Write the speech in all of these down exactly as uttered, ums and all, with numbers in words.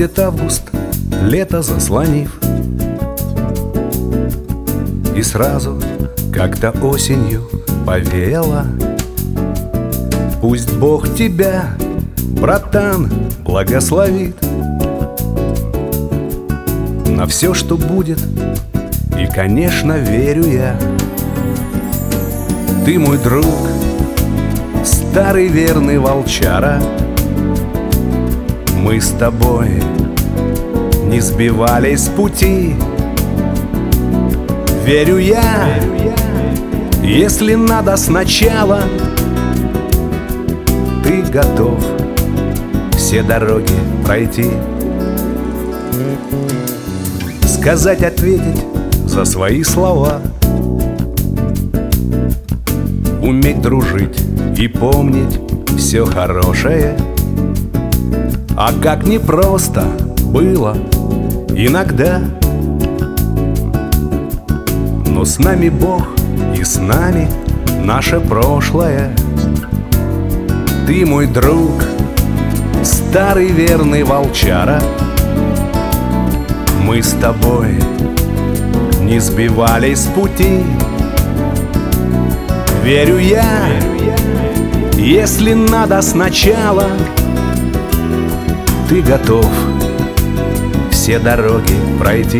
Наступит август, лето заслонив, и сразу как-то осенью повеяло. Пусть Бог тебя, братан, благословит на все, что будет, и, конечно, верю я. Ты мой друг, старый верный волчара. Мы с тобой не сбивались с пути. Верю я, если надо сначала, ты готов все дороги пройти. Сказать, ответить за свои слова, уметь дружить и помнить все хорошее. А как непросто было иногда, но с нами Бог и с нами наше прошлое. Ты мой друг, старый верный волчара. Мы с тобой не сбивались с пути. Верю я, если надо сначала, ты готов все дороги пройти.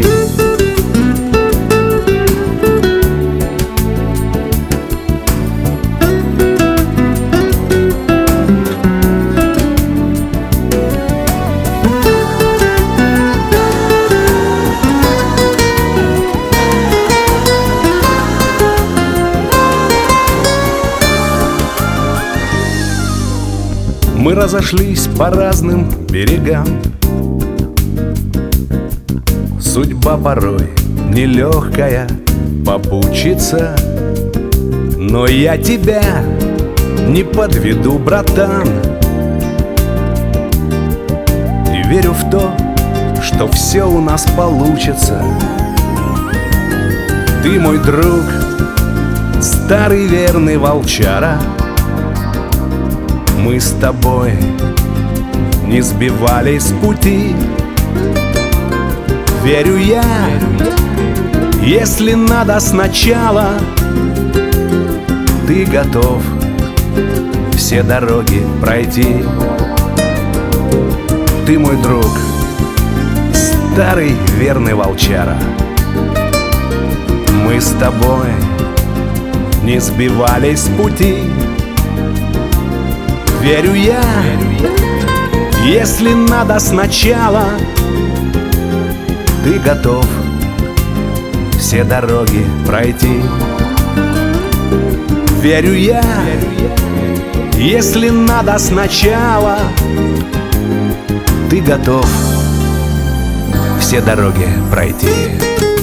Мы разошлись по разным берегам. Судьба порой нелегкая попутчица, но я тебя не подведу, братан. И верю в то, что все у нас получится. Ты мой друг, старый верный волчара. Мы с тобой не сбивались с пути. Верю я, если надо сначала, ты готов все дороги пройти. Ты мой друг, старый верный волчара. Мы с тобой не сбивались с пути. Верю я, если надо сначала, ты готов все дороги пройти. Верю я, если надо сначала, ты готов все дороги пройти.